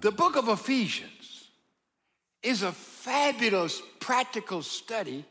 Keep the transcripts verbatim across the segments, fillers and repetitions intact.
The book of Ephesians is a fabulous practical study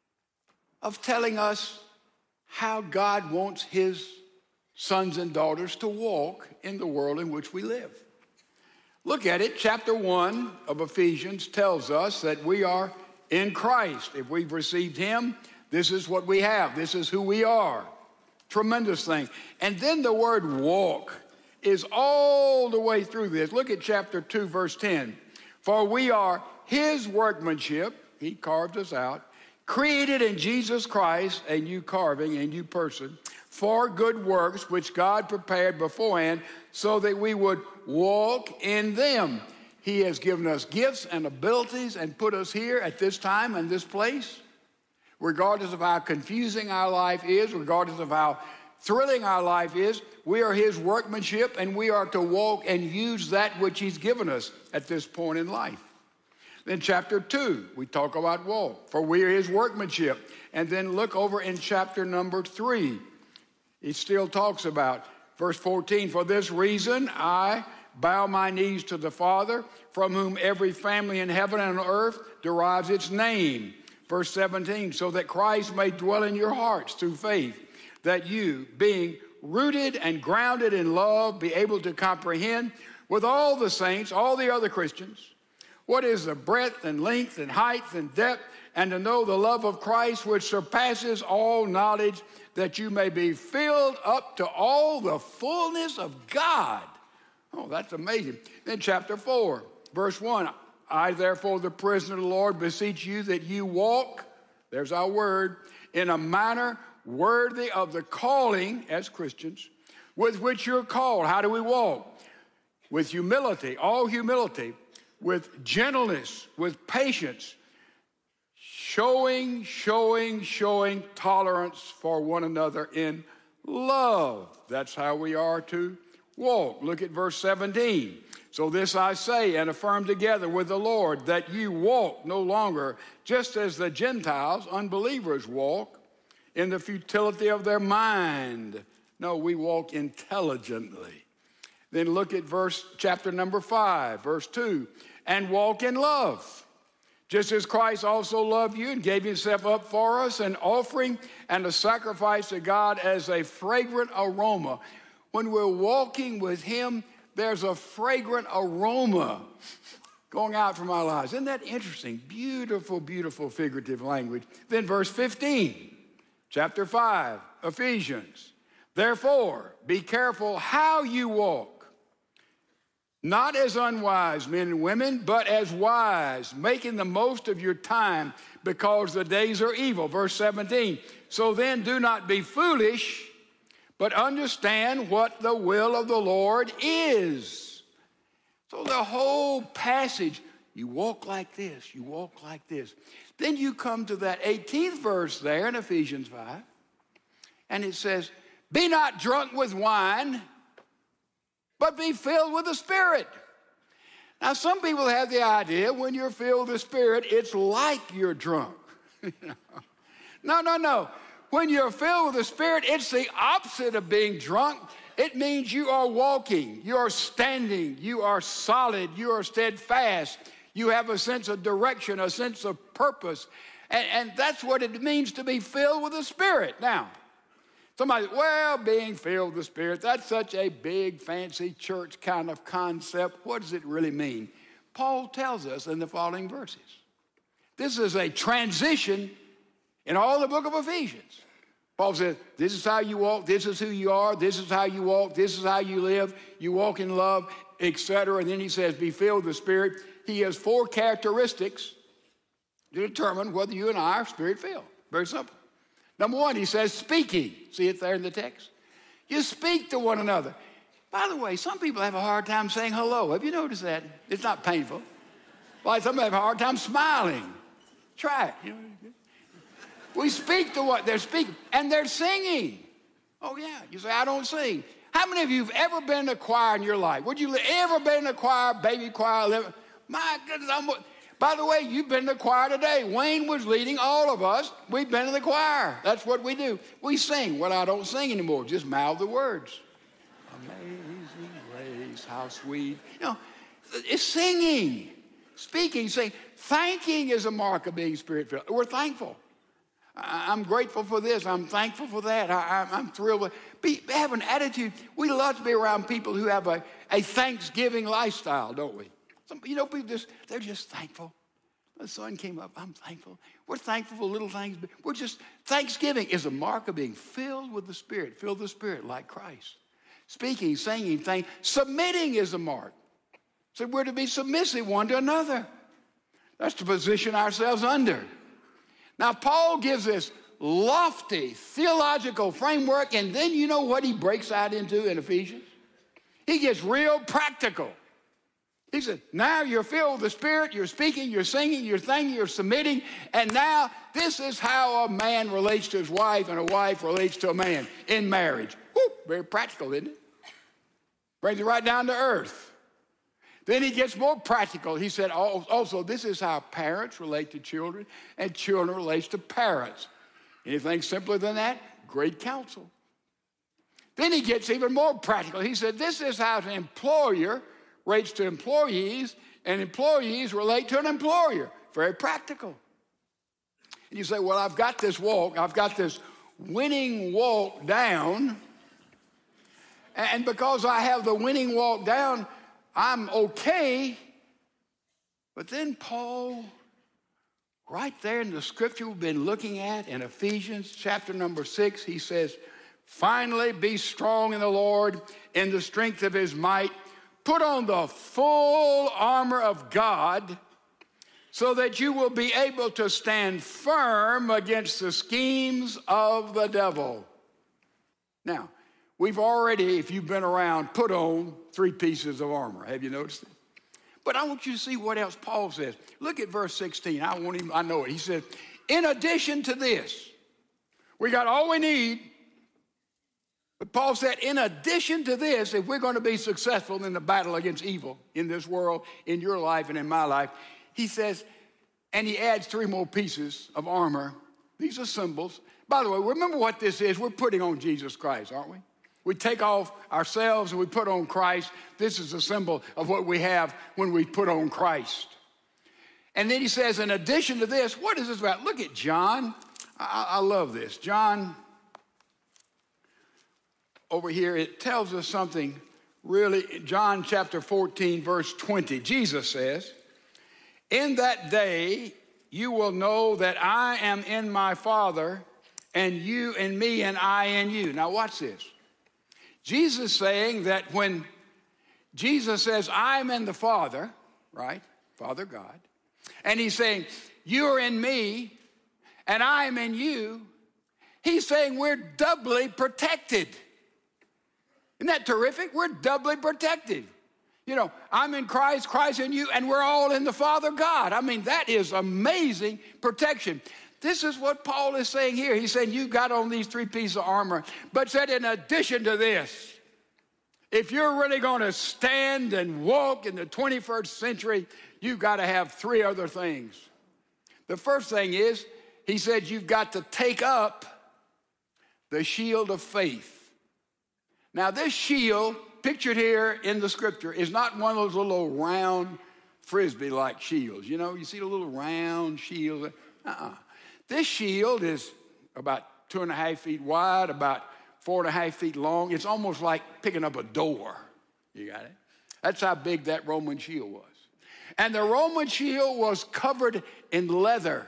of telling us how God wants his sons and daughters to walk in the world in which we live. Look at it. Chapter one of Ephesians tells us that we are in Christ. If we've received him, this is what we have. This is who we are. Tremendous thing. And then the word walk is all the way through this. Look at chapter two, verse ten. For we are his workmanship, he carved us out, created in Jesus Christ, a new carving, a new person, for good works which God prepared beforehand so that we would walk in them. He has given us gifts and abilities and put us here at this time and this place. Regardless of how confusing our life is, regardless of how thrilling our life is, we are his workmanship and we are to walk and use that which he's given us at this point in life. Then chapter two, we talk about walk, for we are his workmanship. And then look over in chapter number three. It still talks about verse fourteen, for this reason I bow my knees to the Father, from whom every family in heaven and on earth derives its name. Verse seventeen, so that Christ may dwell in your hearts through faith, that you, being rooted and grounded in love, be able to comprehend with all the saints, all the other Christians, what is the breadth and length and height and depth, and to know the love of Christ which surpasses all knowledge, that you may be filled up to all the fullness of God. Oh, that's amazing. Then chapter four, verse one, I therefore, the prisoner of the Lord, beseech you that you walk, there's our word, in a manner worthy of the calling as Christians, with which you're called. How do we walk? With humility, all humility, with gentleness, with patience, showing, showing, showing tolerance for one another in love. That's how we are to walk. Look at verse seventeen. So this I say and affirm together with the Lord, that you walk no longer just as the Gentiles, unbelievers, walk in the futility of their mind. No, we walk intelligently. Then look at verse, chapter number five, verse two, and walk in love, just as Christ also loved you and gave himself up for us, an offering and a sacrifice to God as a fragrant aroma. When we're walking with him, there's a fragrant aroma going out from our lives. Isn't that interesting? Beautiful, beautiful figurative language. Then verse fifteen, chapter five, Ephesians. Therefore, be careful how you walk, not as unwise men and women, but as wise, making the most of your time, because the days are evil. Verse seventeen, so then do not be foolish, but understand what the will of the Lord is. So the whole passage, you walk like this, you walk like this. Then you come to that eighteenth verse there in Ephesians five, and it says, be not drunk with wine, but be filled with the Spirit. Now, some people have the idea when you're filled with the Spirit, it's like you're drunk. No, no, no. When you're filled with the Spirit, it's the opposite of being drunk. It means you are walking, you are standing, you are solid, you are steadfast. You have a sense of direction, a sense of purpose. And, and that's what it means to be filled with the Spirit. Now, somebody, well, being filled with the Spirit, that's such a big, fancy church kind of concept. What does it really mean? Paul tells us in the following verses. This is a transition in all the book of Ephesians. Paul says, this is how you walk, this is who you are, this is how you walk, this is how you live, you walk in love, et cetera. And then he says, be filled with the Spirit. He has four characteristics to determine whether you and I are Spirit-filled. Very simple. Number one, he says speaking. See it there in the text? You speak to one another. By the way, some people have a hard time saying hello. Have you noticed that? It's not painful. Like some have a hard time smiling. Try it. You know? We speak to what they're speaking, and they're singing. Oh, yeah. You say, I don't sing. How many of you have ever been in a choir in your life? Would you ever been in a choir, baby choir? My goodness. I'm, by the way, you've been in the choir today. Wayne was leading all of us. We've been in the choir. That's what we do. We sing. Well, I don't sing anymore. Just mouth the words. Amazing grace, how sweet. You know, It's singing, speaking, saying, thanking is a mark of being Spirit-filled. We're thankful. I'm grateful for this. I'm thankful for that. I, I'm thrilled with be, have an attitude. We love to be around people who have a, a Thanksgiving lifestyle, don't we? Some, you know, people just, they're just thankful. The sun came up. I'm thankful. We're thankful for little things. We're just, Thanksgiving is a mark of being filled with the Spirit. Filled with the Spirit like Christ. Speaking, singing, thank, submitting is a mark. So we're to be submissive one to another. That's to position ourselves under. Now, Paul gives this lofty theological framework, and then you know what he breaks out into in Ephesians? He gets real practical. He said, now you're filled with the Spirit, you're speaking, you're singing, you're thinking, you're submitting, and now this is how a man relates to his wife and a wife relates to a man in marriage. Woo, very practical, isn't it? Brings it right down to earth. Then he gets more practical. He said, also, this is how parents relate to children and children relate to parents. Anything simpler than that? Great counsel. Then he gets even more practical. He said, this is how an employer relates to employees and employees relate to an employer. Very practical. And you say, well, I've got this walk. I've got this winning walk down. And because I have the winning walk down, I'm okay. But then Paul, right there in the scripture we've been looking at in Ephesians chapter number six, he says, finally be strong in the Lord, in the strength of his might. Put on the full armor of God so that you will be able to stand firm against the schemes of the devil. Now, we've already, if you've been around, put on three pieces of armor. Have you noticed it? But I want you to see what else Paul says. Look at verse sixteen. I want him, I know it. He says, in addition to this, we got all we need. But Paul said, in addition to this, if we're going to be successful in the battle against evil in this world, in your life and in my life, he says, and he adds three more pieces of armor. These are symbols. By the way, remember what this is. We're putting on Jesus Christ, aren't we? We take off ourselves and we put on Christ. This is a symbol of what we have when we put on Christ. And then he says, in addition to this, what is this about? Look at John. I, I love this. John, over here, it tells us something really. John chapter fourteen, verse twenty. Jesus says, in that day you will know that I am in my Father, and you in me, and I in you. Now watch this. Jesus saying that when Jesus says, I'm in the Father, right? Father God. And he's saying, you're in me and I'm in you. He's saying we're doubly protected. Isn't that terrific? We're doubly protected. You know, I'm in Christ, Christ in you, and we're all in the Father God. I mean, that is amazing protection. This is what Paul is saying here. He's saying you've got on these three pieces of armor, but said in addition to this, if you're really going to stand and walk in the twenty-first century, you've got to have three other things. The first thing is, he said you've got to take up the shield of faith. Now this shield, pictured here in the scripture, is not one of those little round Frisbee-like shields. You know, you see the little round shield. Uh-uh. This shield is about two and a half feet wide, about four and a half feet long. It's almost like picking up a door. You got it? That's how big that Roman shield was. And the Roman shield was covered in leather.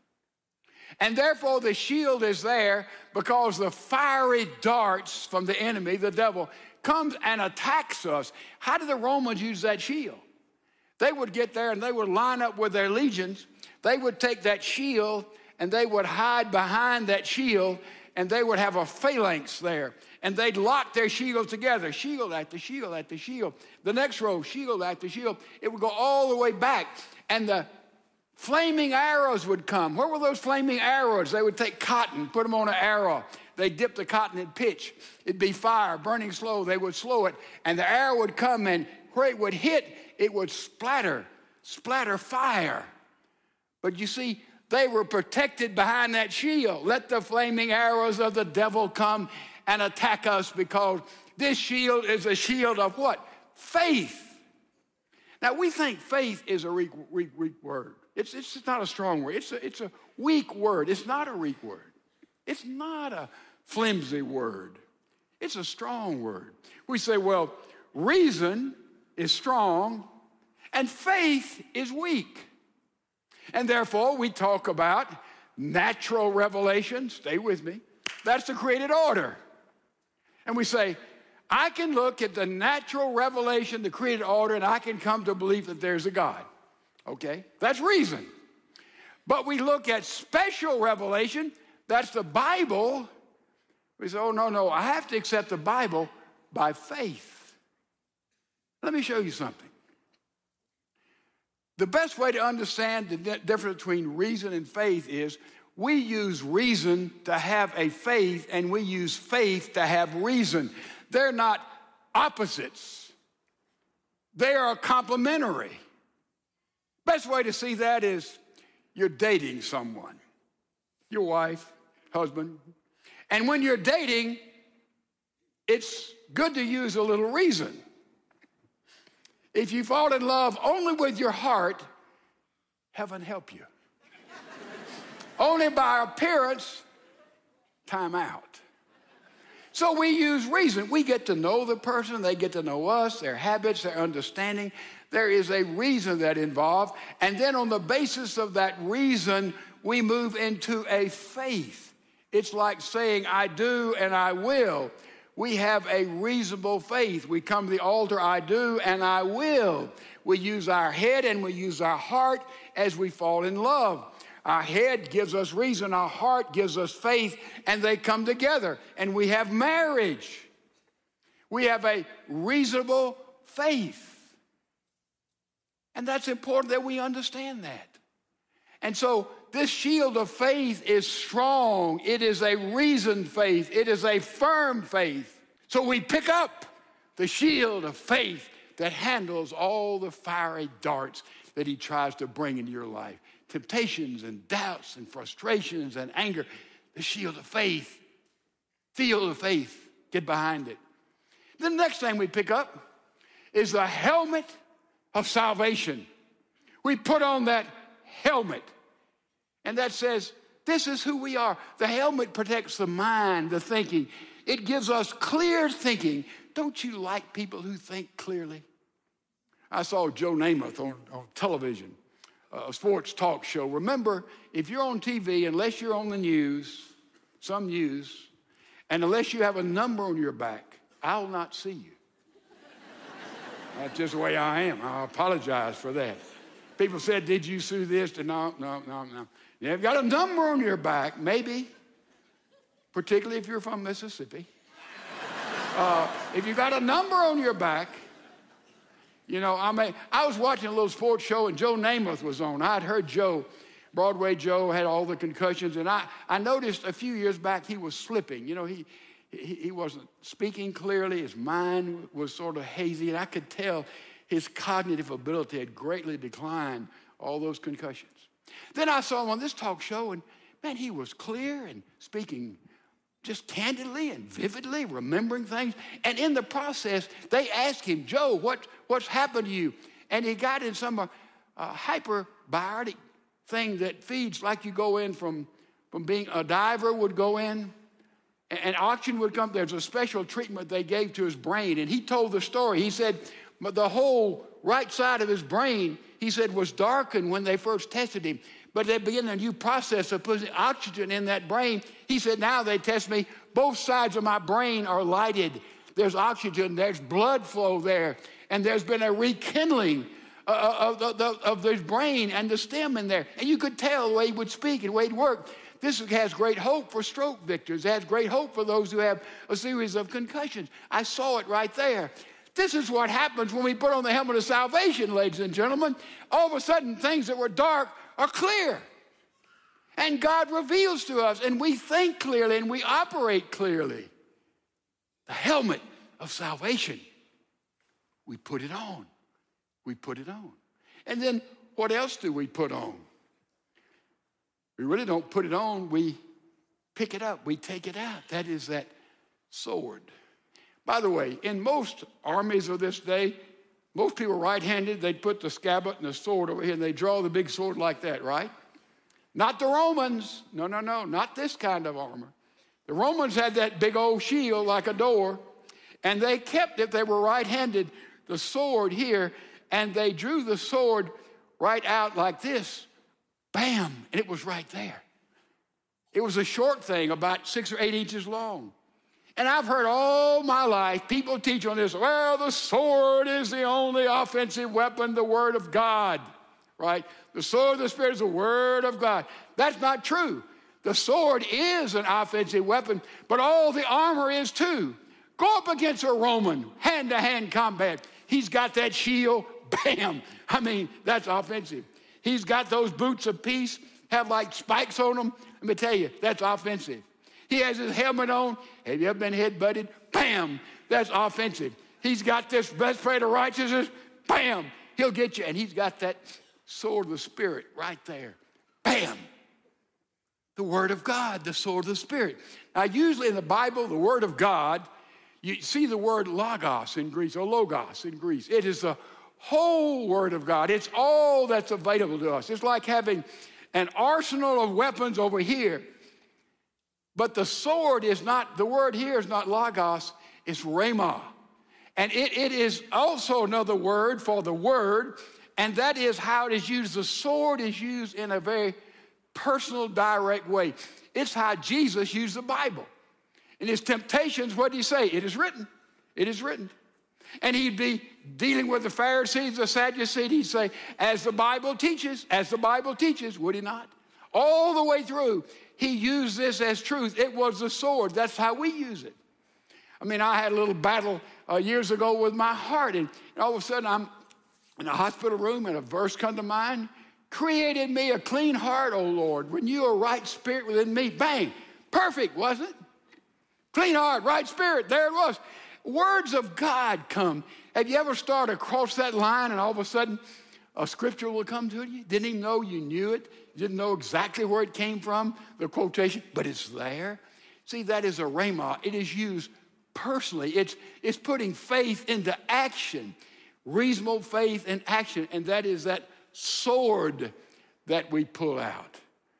And therefore the shield is there because the fiery darts from the enemy, the devil, comes and attacks us. How did the Romans use that shield? They would get there and they would line up with their legions. They would take that shield and they would hide behind that shield, and they would have a phalanx there. And they'd lock their shields together, shield after shield after shield. The next row, shield after shield. It would go all the way back. And the flaming arrows would come. Where were those flaming arrows? They would take cotton, put them on an arrow. They'd dip the cotton in pitch. It'd be fire, burning slow. They would slow it. And the arrow would come, and where it would hit, it would splatter, splatter fire. But you see, they were protected behind that shield. Let the flaming arrows of the devil come and attack us, because this shield is a shield of what? Faith. Now, we think faith is a weak, weak, weak word. It's, it's not a strong word. It's a, it's a weak word. It's not a weak word. It's not a flimsy word. It's a strong word. We say, well, reason is strong and faith is weak. And therefore, we talk about natural revelation. Stay with me. That's the created order. And we say, I can look at the natural revelation, the created order, and I can come to believe that there's a God. Okay? That's reason. But we look at special revelation, that's the Bible. We say, oh, no, no, I have to accept the Bible by faith. Let me show you something. The best way to understand the difference between reason and faith is we use reason to have a faith, and we use faith to have reason. They're not opposites. They are complementary. Best way to see that is you're dating someone, your wife, husband. And when you're dating, it's good to use a little reason. If you fall in love only with your heart, heaven help you. Only by appearance, time out. So we use reason. We get to know the person. They get to know us, their habits, their understanding. There is a reason that involved. And then on the basis of that reason, we move into a faith. It's like saying, I do and I will. We have a reasonable faith. We come to the altar, I do and I will. We use our head and we use our heart as we fall in love. Our head gives us reason, our heart gives us faith, and they come together. And we have marriage. We have a reasonable faith. And that's important that we understand that. And so this shield of faith is strong. It is a reasoned faith. It is a firm faith. So we pick up the shield of faith that handles all the fiery darts that he tries to bring into your life. Temptations and doubts and frustrations and anger. The shield of faith. Field of faith. Get behind it. The next thing we pick up is the helmet of salvation. We put on that helmet. And that says, this is who we are. The helmet protects the mind, the thinking. It gives us clear thinking. Don't you like people who think clearly? I saw Joe Namath on, on television, a sports talk show. Remember, if you're on T V, unless you're on the news, some news, and unless you have a number on your back, I'll not see you. That's just the way I am. I apologize for that. People said, did you sue this? No, no, no, no. You've got a number on your back, maybe, particularly if you're from Mississippi. Uh, if you got a number on your back, you know, I mean, I was watching a little sports show and Joe Namath was on. I'd heard Joe, Broadway Joe, had all the concussions, and I, I noticed a few years back he was slipping. You know, he, he, he wasn't speaking clearly. His mind was sort of hazy, and I could tell his cognitive ability had greatly declined, all those concussions. Then I saw him on this talk show, and man, he was clear and speaking just candidly and vividly, remembering things. And in the process, they asked him, Joe, what, what's happened to you? And he got in some uh, uh, hyperbiotic thing that feeds like you go in from, from being a diver would go in, and, and oxygen would come. There's a special treatment they gave to his brain. And he told the story. He said the whole right side of his brain, he said, was darkened when they first tested him. But they began a new process of putting oxygen in that brain. He said, now they test me. Both sides of my brain are lighted. There's oxygen. There's blood flow there. And there's been a rekindling of, of, of, of his brain and the stem in there. And you could tell the way he would speak and the way he'd work. This has great hope for stroke victims. It has great hope for those who have a series of concussions. I saw it right there. This is what happens when we put on the helmet of salvation, ladies and gentlemen. All of a sudden, things that were dark are clear. And God reveals to us, and we think clearly, and we operate clearly. The helmet of salvation. We put it on. We put it on. And then what else do we put on? We really don't put it on. We pick it up. We take it out. That is that sword. By the way, in most armies of this day, Most people are right-handed. They'd put the scabbard and the sword over here, and they draw the big sword like that, right? Not the Romans. No, no, no, not this kind of armor. The Romans had that big old shield like a door, and they kept, if they were right-handed, the sword here, and they drew the sword right out like this. Bam, and it was right there. It was a short thing, about six or eight inches long. And I've heard all my life people teach on this, well, the sword is the only offensive weapon, the Word of God, right? The sword of the Spirit is the Word of God. That's not true. The sword is an offensive weapon, but all the armor is too. Go up against a Roman, hand-to-hand combat. He's got that shield, bam. I mean, that's offensive. He's got those boots of peace, have like spikes on them. Let me tell you, that's offensive. He has his helmet on. Have you ever been head-butted? Bam, that's offensive. He's got this breastplate of righteousness. Bam, he'll get you. And he's got that sword of the Spirit right there. Bam. The Word of God, the sword of the Spirit. Now, usually in the Bible, the Word of God, you see the word logos in Greece, or logos in Greece. It is the whole Word of God. It's all that's available to us. It's like having an arsenal of weapons over here. But the sword is not, the word here is not logos, it's rhema. And it, it is also another word for the word, and that is how it is used. The sword is used in a very personal, direct way. It's how Jesus used the Bible. In his temptations, what did he say? It is written. It is written. And he'd be dealing with the Pharisees, the Sadducees. He'd say, as the Bible teaches, as the Bible teaches, would he not? All the way through, he used this as truth. It was the sword. That's how we use it. I mean, I had a little battle uh, years ago with my heart, and, and all of a sudden I'm in a hospital room, and a verse come to mind. Created me a clean heart, O Lord, renew a right spirit within me. Bang, perfect, wasn't it? Clean heart, right spirit, there it was. Words of God come. Have you ever started across that line and all of a sudden a scripture will come to you? Didn't even know you knew it. You didn't know exactly where it came from, the quotation, but it's there. See, that is a rhema. It is used personally. It's, it's putting faith into action, reasonable faith in action, and that is that sword that we pull out.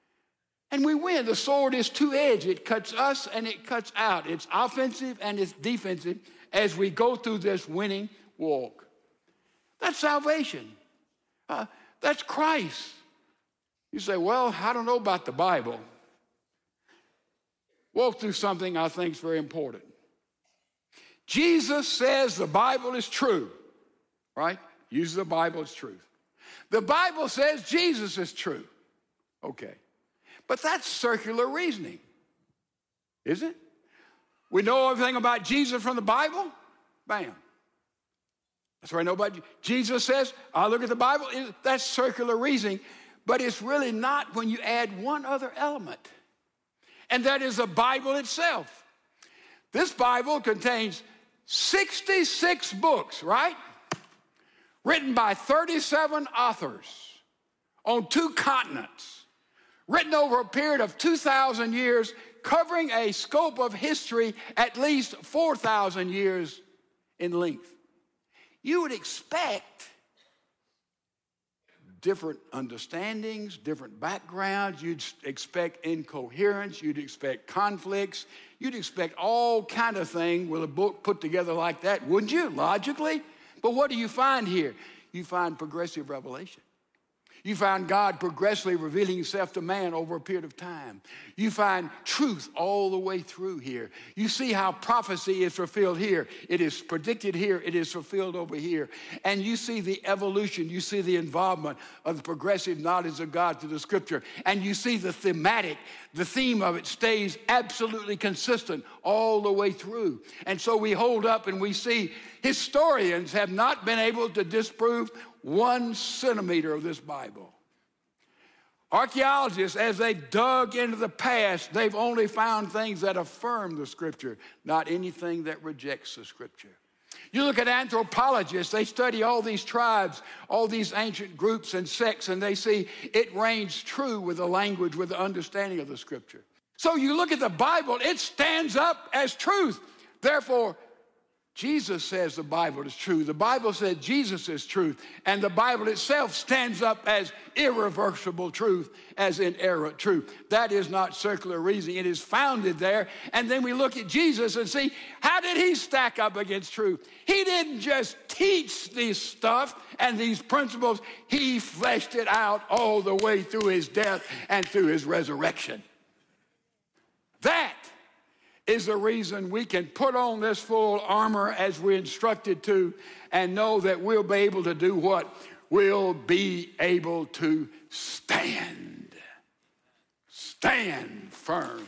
And we win. The sword is two-edged. It cuts us and it cuts out. It's offensive and it's defensive as we go through this winning walk. That's salvation. Uh, that's Christ. You say, well, I don't know about the Bible. Walk through something I think is very important. Jesus says the Bible is true, right? Uses the Bible as truth. The Bible says Jesus is true. Okay. But that's circular reasoning, isn't it? We know everything about Jesus from the Bible. Bam. That's what I know about you. Jesus says, I look at the Bible, that's circular reasoning, but it's really not when you add one other element, and that is the Bible itself. This Bible contains sixty-six books, right? Written by thirty-seven authors on two continents, written over a period of two thousand years, covering a scope of history at least four thousand years in length. You would expect different understandings, different backgrounds. You'd expect incoherence. You'd expect conflicts. You'd expect all kind of things with a book put together like that, wouldn't you, logically? But what do you find here? You find progressive revelation. You find God progressively revealing himself to man over a period of time. You find truth all the way through here. You see how prophecy is fulfilled here. It is predicted here. It is fulfilled over here. And you see the evolution. You see the involvement of the progressive knowledge of God through the scripture. And you see the thematic, the theme of it stays absolutely consistent all the way through. And so we hold up and we see historians have not been able to disprove one centimeter of this Bible. Archaeologists, as they dug into the past, they've only found things that affirm the scripture, not anything that rejects the scripture. You look at anthropologists, they study all these tribes, all these ancient groups and sects, and they see it reigns true with the language, with the understanding of the scripture. So you look at the Bible, it stands up as truth. Therefore, Jesus says the Bible is true. The Bible says Jesus is truth. And the Bible itself stands up as irreversible truth, as inerrant truth. That is not circular reasoning. It is founded there. And then we look at Jesus and see, how did he stack up against truth? He didn't just teach this stuff and these principles. He fleshed it out all the way through his death and through his resurrection. That is the reason we can put on this full armor as we're instructed to and know that we'll be able to do what? We'll be able to stand. Stand firm.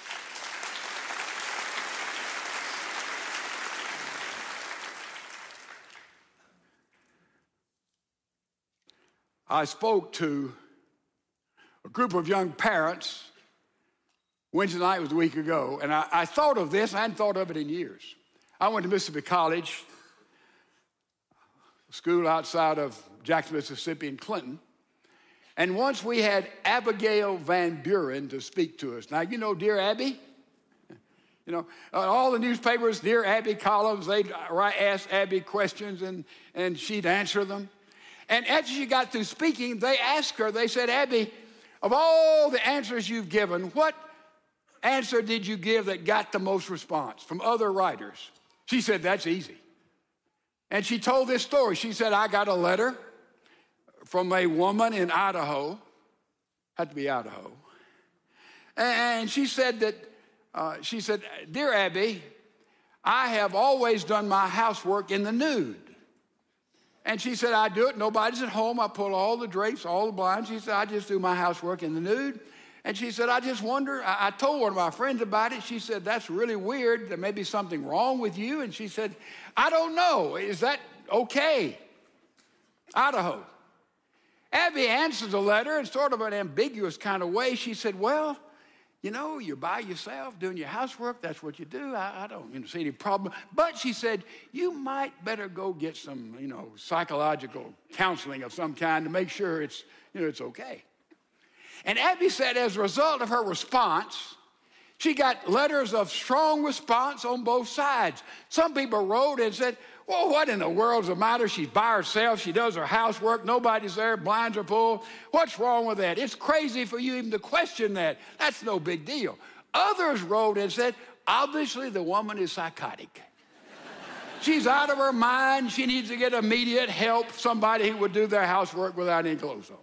I spoke to a group of young parents Wednesday night was a week ago, and I, I thought of this. I hadn't thought of it in years. I went to Mississippi College, a school outside of Jackson, Mississippi, in Clinton. And once we had Abigail Van Buren to speak to us. Now, you know Dear Abby? You know, uh, all the newspapers, Dear Abby columns, they'd ask Abby questions, and, and she'd answer them. And after she got through speaking, they asked her, they said, Abby, of all the answers you've given, what answer did you give that got the most response from other writers? She said, that's easy. And she told this story. She said, I got a letter from a woman in Idaho, had to be Idaho. And she said that, uh, she said, Dear Abby, I have always done my housework in the nude. And she said, I do it, nobody's at home. I pull all the drapes, all the blinds. She said, I just do my housework in the nude. And she said, I just wonder, I, I told one of my friends about it. She said, that's really weird. There may be something wrong with you. And she said, I don't know. Is that okay? Idaho. Abby answered the letter in sort of an ambiguous kind of way. She said, well, you know, you're by yourself doing your housework. That's what you do. I, I don't you know, see any problem. But she said, you might better go get some, you know, psychological counseling of some kind to make sure it's, you know, it's okay. And Abby said as a result of her response, she got letters of strong response on both sides. Some people wrote and said, well, what in the world's the matter? She's by herself. She does her housework. Nobody's there. Blinds are pulled. What's wrong with that? It's crazy for you even to question that. That's no big deal. Others wrote and said, obviously the woman is psychotic. She's out of her mind. She needs to get immediate help, somebody who would do their housework without any clothes on.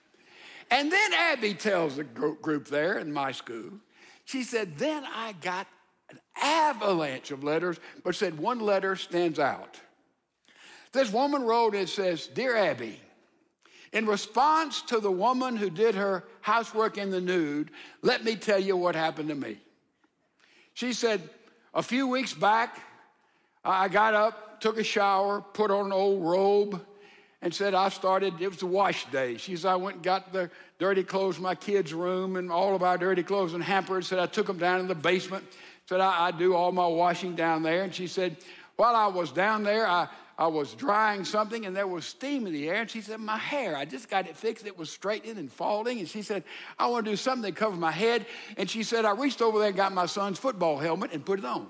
And then Abby tells the group there in my school, she said, then I got an avalanche of letters, but said one letter stands out. This woman wrote and says, Dear Abby, in response to the woman who did her housework in the nude, let me tell you what happened to me. She said, a few weeks back, I got up, took a shower, put on an old robe, and said I started, it was a wash day. She said I went and got the dirty clothes in my kids' room and all of our dirty clothes and hampers. Said I took them down in the basement. Said I, I do all my washing down there. And she said, while I was down there, I, I was drying something and there was steam in the air. And she said, my hair, I just got it fixed. It was straightening and falling. And she said, I want to do something that covers my head. And she said, I reached over there and got my son's football helmet and put it on.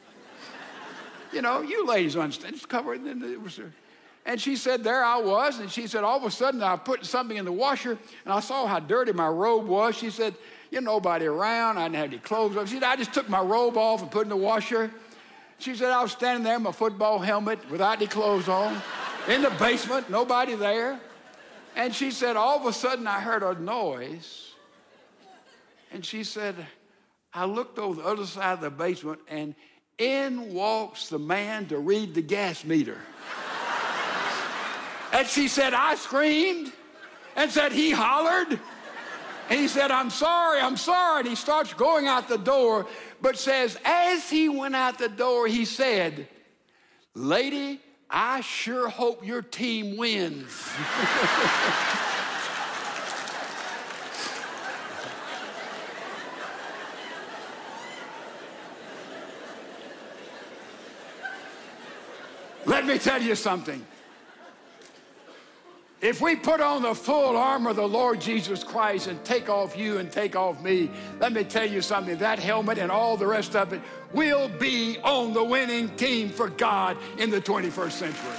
You know, you ladies understand. It's covered. And it was her. And she said, there I was. And she said, all of a sudden, I put something in the washer, and I saw how dirty my robe was. She said, you know, nobody around. I didn't have any clothes on. She said, I just took my robe off and put it in the washer. She said, I was standing there in my football helmet without any clothes on, in the basement, nobody there. And she said, all of a sudden, I heard a noise. And she said, I looked over the other side of the basement, and in walks the man to read the gas meter. And she said, I screamed and said, he hollered. And he said, I'm sorry, I'm sorry. And he starts going out the door, but says, as he went out the door, he said, lady, I sure hope your team wins. Let me tell you something. If we put on the full armor of the Lord Jesus Christ and take off you and take off me, let me tell you something, that helmet and all the rest of it will be on the winning team for God in the twenty-first century.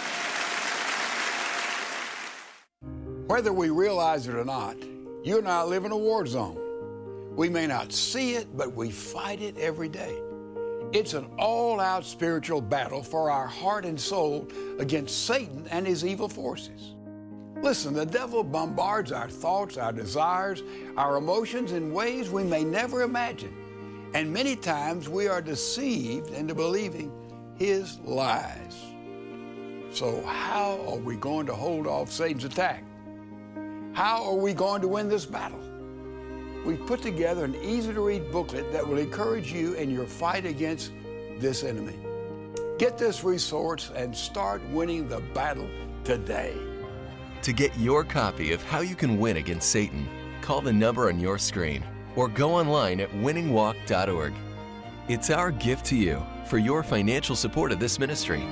Whether we realize it or not, you and I live in a war zone. We may not see it, but we fight it every day. It's an all-out spiritual battle for our heart and soul against Satan and his evil forces. Listen, the devil bombards our thoughts, our desires, our emotions in ways we may never imagine. And many times we are deceived into believing his lies. So how are we going to hold off Satan's attack? How are we going to win this battle? We've put together an easy-to-read booklet that will encourage you in your fight against this enemy. Get this resource and start winning the battle today. To get your copy of How You Can Win Against Satan, call the number on your screen or go online at winning walk dot org. It's our gift to you for your financial support of this ministry.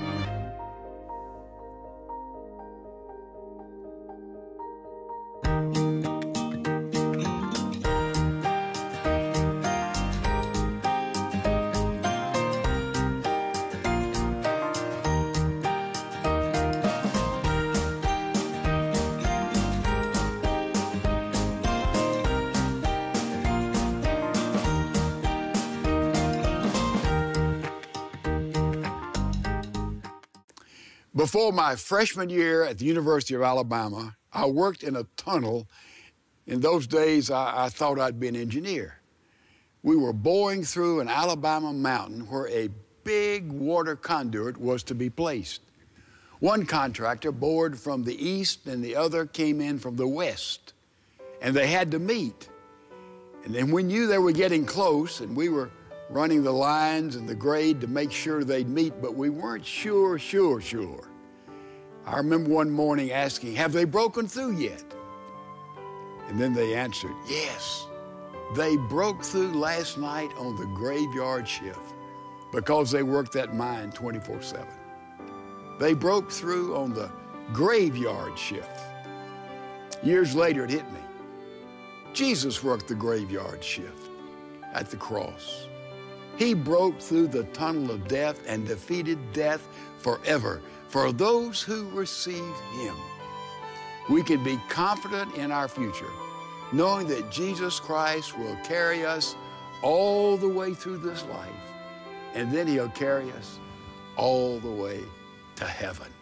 Before my freshman year at the University of Alabama, I worked in a tunnel. In those days, I, I thought I'd be an engineer. We were boring through an Alabama mountain where a big water conduit was to be placed. One contractor bored from the east and the other came in from the west, and they had to meet. And then we knew they were getting close, and we were running the lines and the grade to make sure they'd meet, but we weren't sure, sure, sure. I remember one morning asking, have they broken through yet? And then they answered, yes, they broke through last night on the graveyard shift because they worked that mine twenty-four seven. They broke through on the graveyard shift. Years later, it hit me. Jesus worked the graveyard shift at the cross. He broke through the tunnel of death and defeated death forever for those who receive him. We can be confident in our future, knowing that Jesus Christ will carry us all the way through this life, and then he'll carry us all the way to heaven.